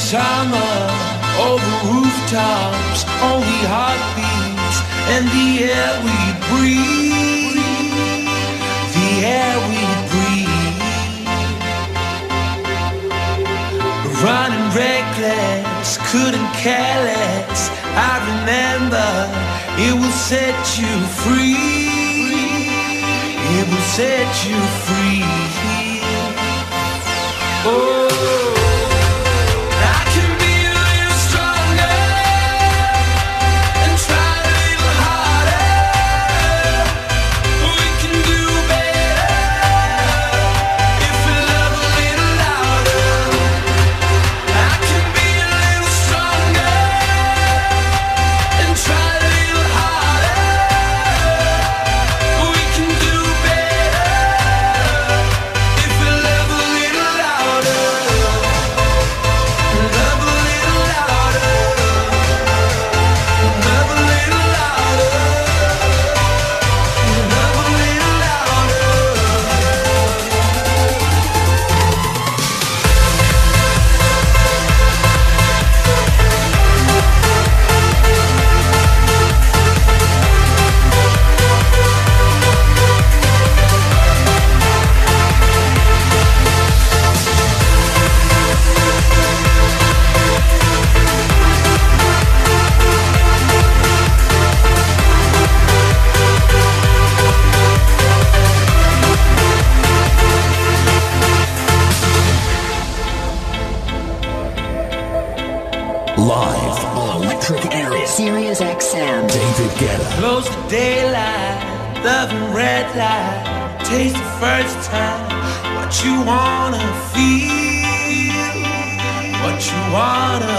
summer over rooftops, only heartbeats and the air we breathe, the air we breathe. Running reckless, couldn't care less. I remember it will set you free, it will set you free. Oh, Live on Electric Area. Sirius XM. David Guetta. close to daylight, loving red light. Taste the first time what you wanna feel, what you wanna